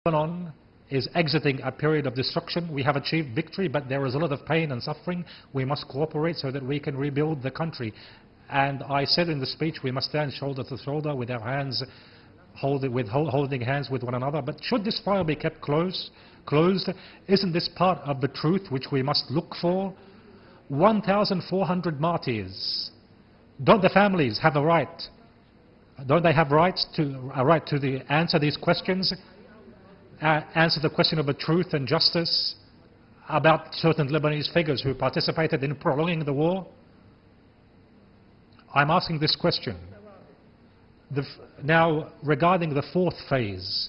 Lebanon is exiting a period of destruction. We have achieved victory, but there is a lot of pain and suffering. We must cooperate so that we can rebuild the country. And I said in the speech, we must stand shoulder to shoulder with our hands, holding hands with one another. But should this file be kept closed, isn't this part of the truth which we must look for? 1,400 martyrs. Don't the families have a right? Don't they have rights to a right to answer these questions? Answer the question of the truth and justice about certain Lebanese figures who participated in prolonging the war? I'm asking this question. Now, regarding the fourth phase.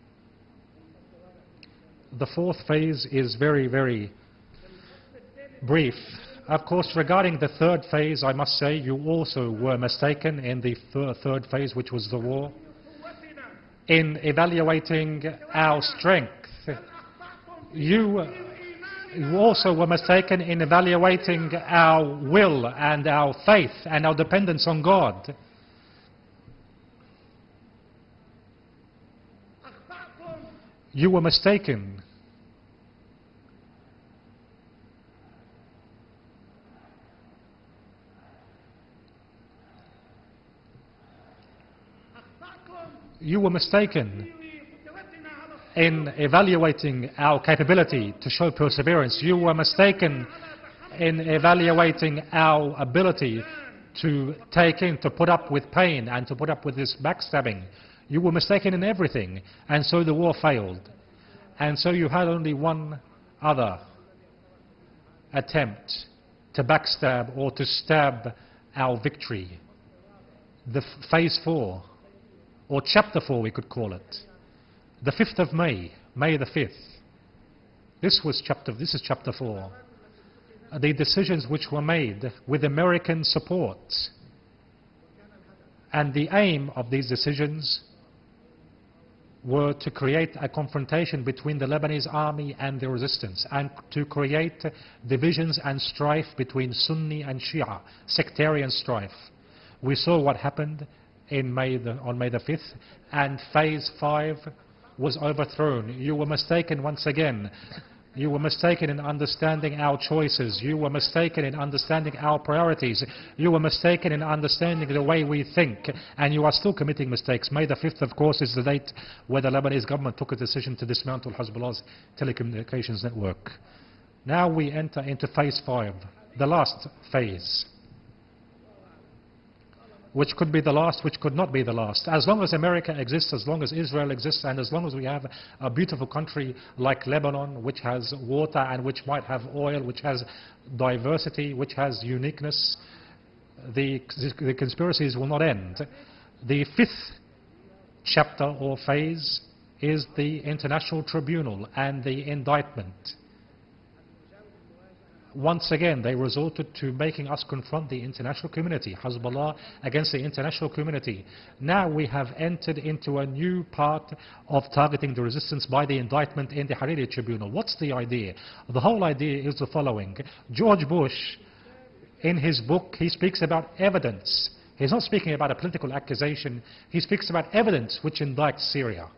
The fourth phase is very, very brief. Of course, regarding the third phase, I must say you also were mistaken in the third phase, which was the war. In evaluating our strength, you also were mistaken in evaluating our will and our faith and our dependence on God. You were mistaken. You were mistaken in evaluating our capability to show perseverance. You were mistaken in evaluating our ability to put up with pain and to put up with this backstabbing. You were mistaken in everything, and so the war failed. And so you had only one other attempt to backstab or to stab our victory. The phase 4. Or chapter 4, we could call it. The 5th of May, May the 5th. This is chapter 4. The decisions which were made with American support. And the aim of these decisions were to create a confrontation between the Lebanese army and the resistance, and to create divisions and strife between Sunni and Shia, sectarian strife. We saw what happened on May the 5th, and phase 5 was overthrown. You were mistaken once again. You were mistaken in understanding our choices. You were mistaken in understanding our priorities. You were mistaken in understanding the way we think, and you are still committing mistakes. May the 5th, of course, is the date where the Lebanese government took a decision to dismantle Hezbollah's telecommunications network. Now we enter into phase 5, the last phase, which could be the last, which could not be the last. As long as America exists, as long as Israel exists, and as long as we have a beautiful country like Lebanon, which has water and which might have oil, which has diversity, which has uniqueness, the conspiracies will not end. The 5th chapter or phase is the International Tribunal and the indictment. Once again, they resorted to making us confront the international community, Hezbollah against the international community. Now we have entered into a new part of targeting the resistance by the indictment in the Hariri Tribunal. What's the idea? The whole idea is the following. George Bush, in his book, he speaks about evidence. He's not speaking about a political accusation. He speaks about evidence which indicts Syria.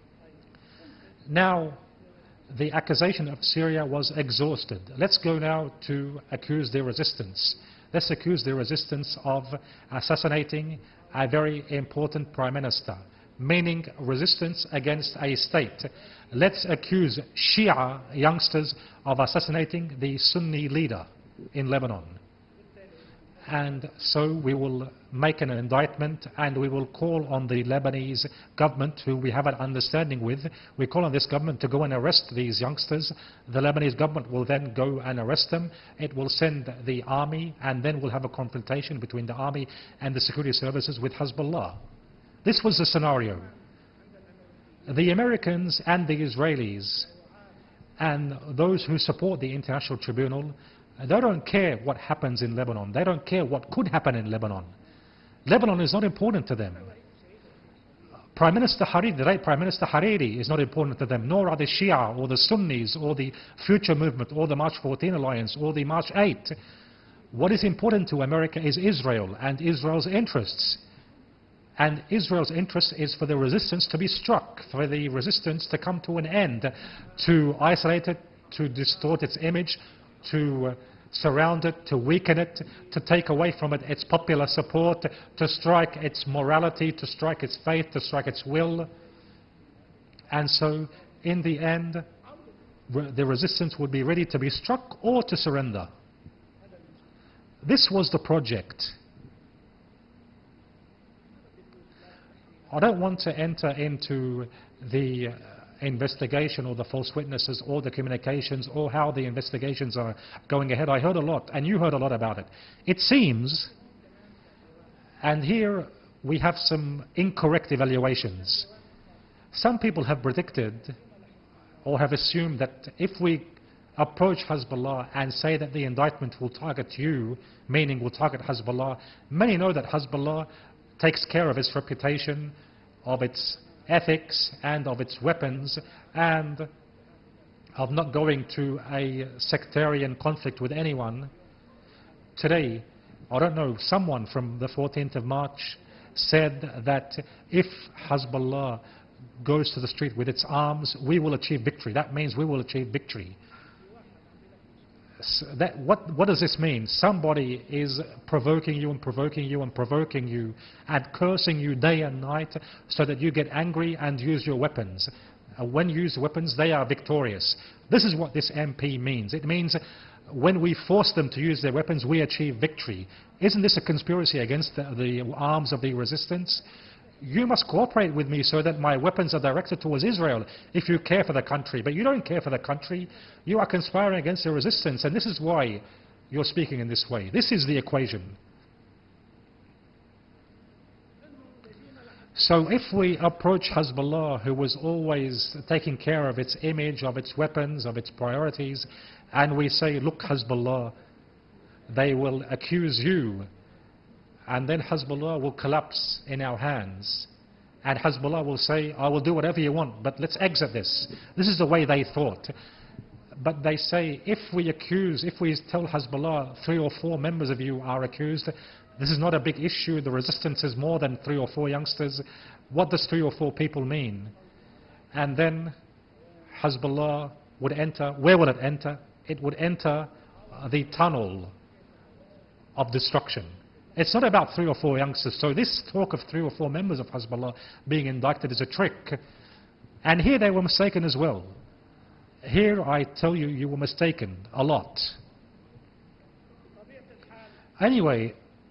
Now, the accusation of Syria was exhausted. Let's go now to accuse the resistance. Let's accuse the resistance of assassinating a very important prime minister, meaning resistance against a state. Let's accuse Shia youngsters of assassinating the Sunni leader in Lebanon. And so we will make an indictment, and we will call on the Lebanese government, who we have an understanding with. We call on this government to go and arrest these youngsters. The Lebanese government will then go and arrest them. It will send the army, and then we'll have a confrontation between the army and the security services with Hezbollah. This was the scenario. The Americans and the Israelis and those who support the International Tribunal, they don't care what happens in Lebanon. They don't care what could happen in Lebanon. Lebanon is not important to them. Prime Minister Hariri, the late Prime Minister Hariri, is not important to them, nor are the Shia or the Sunnis or the Future Movement or the March 14 Alliance or the March 8. What is important to America is Israel and Israel's interests. And Israel's interest is for the resistance to be struck, for the resistance to come to an end, to isolate it, to distort its image, to surround it, to weaken it, to take away from it its popular support, to strike its morality, to strike its faith, to strike its will. And so, in the end, the resistance would be ready to be struck or to surrender. This was the project. I don't want to enter into the investigation or the false witnesses or the communications or how the investigations are going ahead. I heard a lot, and you heard a lot about it. It seems, and here we have some incorrect evaluations. Some people have predicted or have assumed that if we approach Hezbollah and say that the indictment will target you, meaning will target Hezbollah, many know that Hezbollah takes care of its reputation, of its ethics, and of its weapons, and of not going to a sectarian conflict with anyone. Today, I don't know, someone from the 14th of March said that if Hezbollah goes to the street with its arms, we will achieve victory. That means we will achieve victory. So what does this mean? Somebody is provoking you and provoking you and provoking you and cursing you day and night so that you get angry and use your weapons. When you use weapons, they are victorious. This is what this MP means. It means when we force them to use their weapons, we achieve victory. Isn't this a conspiracy against the arms of the resistance? You must cooperate with me so that my weapons are directed towards Israel if you care for the country. But you don't care for the country. You are conspiring against the resistance, and this is why you're speaking in this way. This is the equation. So if we approach Hezbollah, who was always taking care of its image, of its weapons, of its priorities, and we say, look, Hezbollah, they will accuse you, and then Hezbollah will collapse in our hands. And Hezbollah will say, I will do whatever you want, but let's exit this. This is the way they thought. But they say, if we tell Hezbollah 3 or 4 members of you are accused, this is not a big issue, the resistance is more than 3 or 4 youngsters. What does 3 or 4 people mean? And then Hezbollah would enter, where would it enter? It would enter the tunnel of destruction. It's not about 3 or 4 youngsters. So this talk of 3 or 4 members of Hezbollah being indicted is a trick. And here they were mistaken as well. Here I tell you, you were mistaken a lot. Anyway,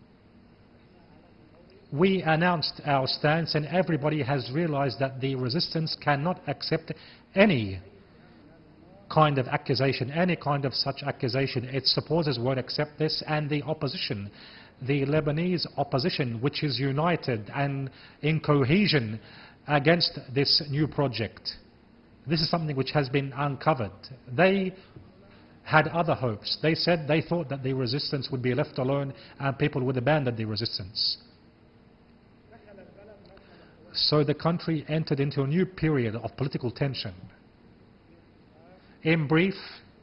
we announced our stance, and everybody has realized that the resistance cannot accept any kind of accusation, any kind of such accusation. Its supporters won't accept this, and the opposition, the Lebanese opposition, which is united and in cohesion against this new project. This is something which has been uncovered. They had other hopes. They said they thought that the resistance would be left alone and people would abandon the resistance. So the country entered into a new period of political tension. In brief,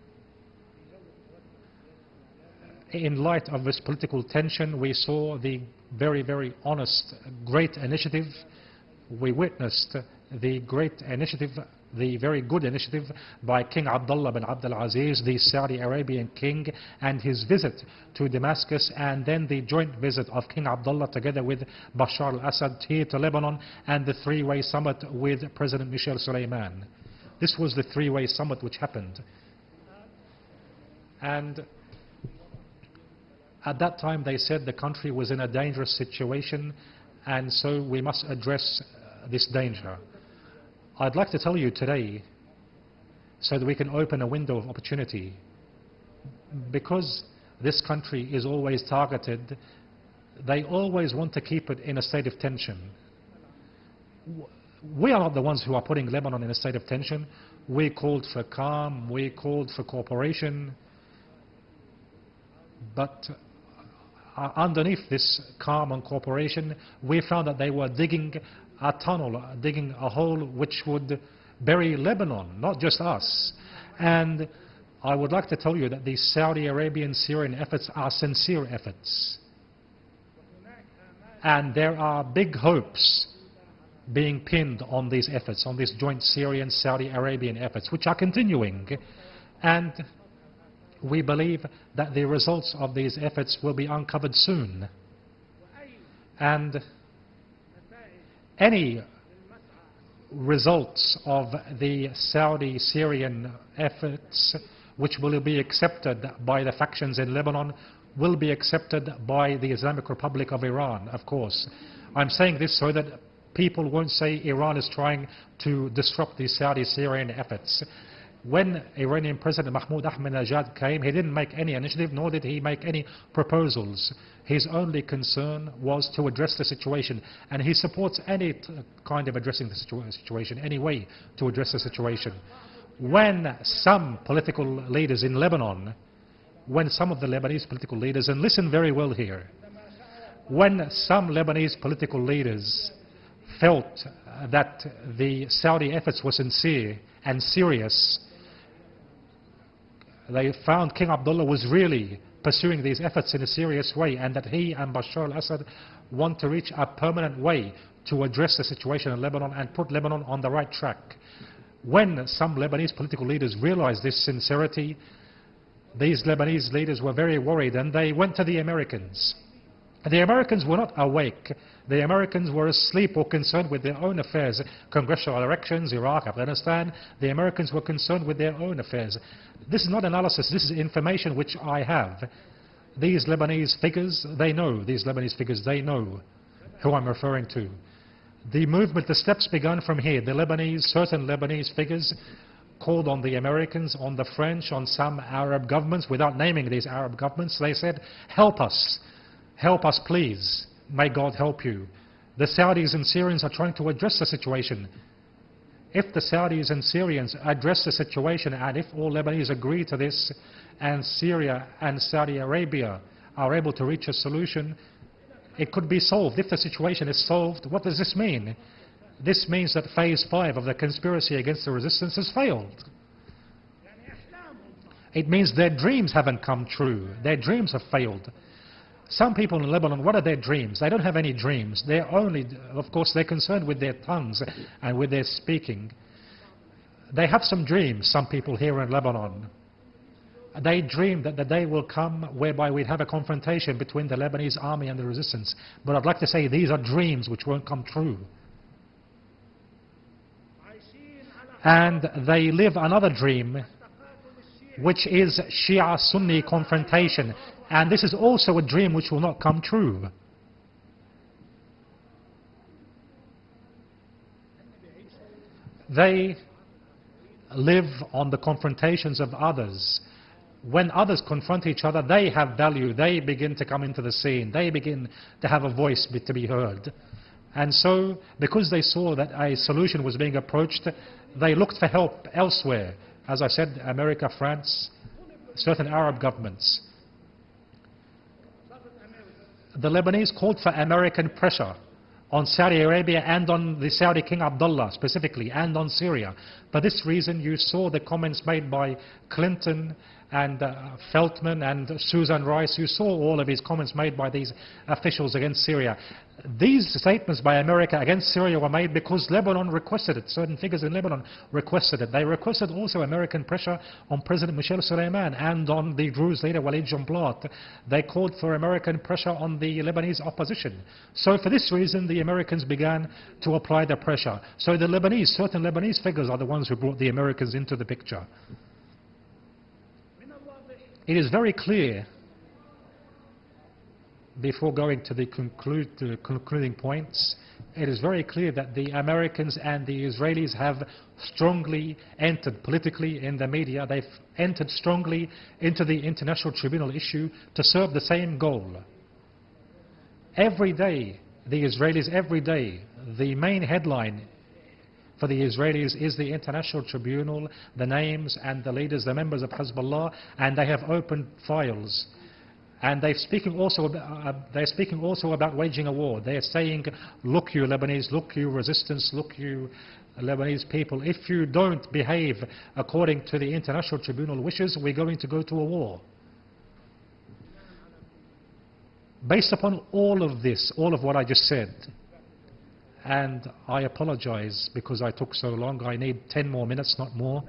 in light of this political tension, we saw the very, very honest, great initiative. We witnessed the great initiative, the very good initiative by King Abdullah bin Abdul Aziz, the Saudi Arabian king, and his visit to Damascus, and then the joint visit of King Abdullah together with Bashar al-Assad here to Lebanon, and the 3-way summit with President Michel Suleiman. This was the 3-way summit which happened. And at that time they said the country was in a dangerous situation, and so we must address this danger. I'd like to tell you today, so that we can open a window of opportunity, because this country is always targeted, they always want to keep it in a state of tension. We are not the ones who are putting Lebanon in a state of tension. We called for calm, we called for cooperation, but underneath this calm and cooperation, we found that they were digging a tunnel, digging a hole which would bury Lebanon, not just us. And I would like to tell you that the Saudi Arabian Syrian efforts are sincere efforts. And there are big hopes being pinned on these efforts, on these joint Syrian-Saudi Arabian efforts, which are continuing. And we believe that the results of these efforts will be uncovered soon. And any results of the Saudi-Syrian efforts which will be accepted by the factions in Lebanon will be accepted by the Islamic Republic of Iran, of course. I'm saying this so that people won't say Iran is trying to disrupt the Saudi-Syrian efforts. When Iranian President Mahmoud Ahmadinejad came, he didn't make any initiative, nor did he make any proposals. His only concern was to address the situation, and he supports any kind of addressing the situation, any way to address the situation. When some political leaders in Lebanon, when some of the Lebanese political leaders, and listen very well here, when some Lebanese political leaders felt that the Saudi efforts were sincere and serious, they found King Abdullah was really pursuing these efforts in a serious way, and that he and Bashar al-Assad want to reach a permanent way to address the situation in Lebanon and put Lebanon on the right track. When some Lebanese political leaders realized this sincerity, these Lebanese leaders were very worried, and they went to the Americans. The Americans were not awake. The Americans were asleep or concerned with their own affairs. Congressional elections, Iraq, Afghanistan, the Americans were concerned with their own affairs. This is not analysis, this is information which I have. These Lebanese figures, they know, they know who I'm referring to. The movement, the steps began from here. The Lebanese, certain Lebanese figures called on the Americans, on the French, on some Arab governments, without naming these Arab governments. They said, help us please, may God help you. The Saudis and Syrians are trying to address the situation. If the Saudis and Syrians address the situation, and if all Lebanese agree to this, and Syria and Saudi Arabia are able to reach a solution, it could be solved. If the situation is solved, what does this mean? This means that phase 5 of the conspiracy against the resistance has failed. It means their dreams haven't come true. Their dreams have failed. Some people in Lebanon, what are their dreams? They don't have any dreams. They're only, of course, they're concerned with their tongues and with their speaking. They have some dreams, some people here in Lebanon. They dream that the day will come whereby we'd have a confrontation between the Lebanese army and the resistance. But I'd like to say these are dreams which won't come true. And they live another dream, which is Shia-Sunni confrontation. And this is also a dream which will not come true. They live on the confrontations of others. When others confront each other, they have value. They begin to come into the scene. They begin to have a voice to be heard. And so, because they saw that a solution was being approached, they looked for help elsewhere. As I said, America, France, certain Arab governments. The Lebanese called for American pressure on Saudi Arabia and on the Saudi King Abdullah specifically, and on Syria. For this reason, you saw the comments made by Clinton and Feltman and Susan Rice. You saw all of these comments made by these officials against Syria. These statements by America against Syria were made because Lebanon requested it. Certain figures in Lebanon requested it. They requested also American pressure on President Michel Suleiman and on the Druze leader Walid Jumblat. They called for American pressure on the Lebanese opposition. So for this reason, the Americans began to apply the pressure. So the Lebanese, certain Lebanese figures are the ones who brought the Americans into the picture. It is very clear, before going to the concluding points, it is very clear that the Americans and the Israelis have strongly entered politically in the media. They've entered strongly into the international tribunal issue to serve the same goal. Every day, the Israelis, every day, the main headline for the Israelis is the International Tribunal, the names and the leaders, the members of Hezbollah, and they have opened files. And they're speaking also about waging a war. They're saying, look you Lebanese, look you resistance, look you Lebanese people, if you don't behave according to the International Tribunal wishes, we're going to go to a war. Based upon all of this, all of what I just said, and I apologize because I took so long, I need 10 more minutes, not more,